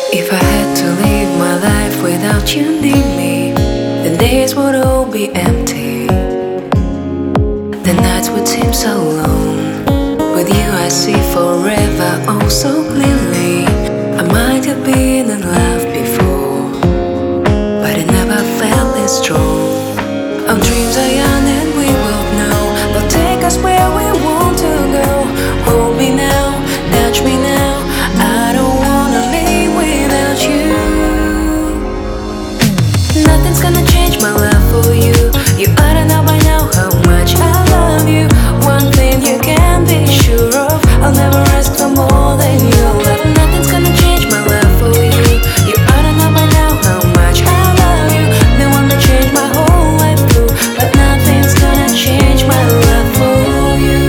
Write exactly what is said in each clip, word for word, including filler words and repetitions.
If I had to live my life without you near me, the days would all be empty. The nights would seem so long. With you I see forever oh so clearly. I might have been in love before, but it never felt this strong. Our dreams are young and we both know they'll take us where we want to go. Hold me now, touch me now, I don't wanna live without you. Nothing's gonna change my love for you. You ought to know by now how much I love you. One thing you can be sure of, I'll never ask for more than your love. Nothing's gonna change my love for you. You ought to know by now how much I love you. They wanna change my whole life through, but nothing's gonna change my love for you.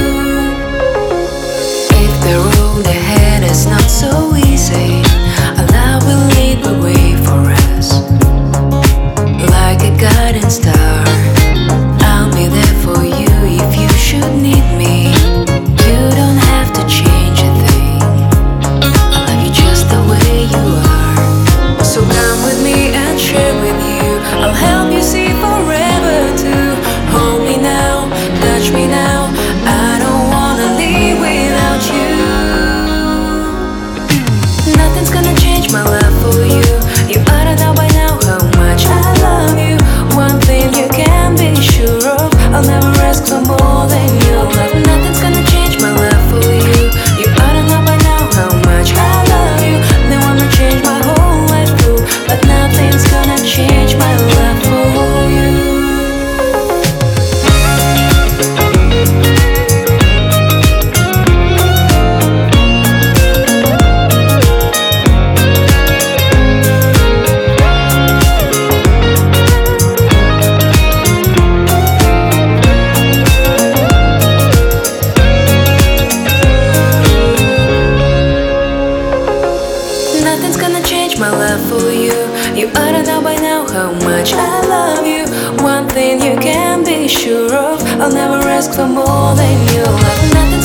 If the road ahead is not so easy, our love will lead the way for us. Like a guiding star, I'll be there for you if you should need me. You don't have to change a thing, I love you just the way you are. So come with me and share with you, I'll help you see forever too. Hold me now, touch me now, I don't wanna live without you. Nothing's gonna change my love for you. You ought to know by now how much I love you. One thing you can be sure of, I'll never ask for more than your love. Nothing's gonna change my love for you. You ought to know by now how much I love you. They wanna change my whole life through, but nothing's gonna change my love for you. Nothing's gonna change my love for you. You ought to know by now how much I love you. One thing you can be sure of, I'll never ask for more than your love. Nothing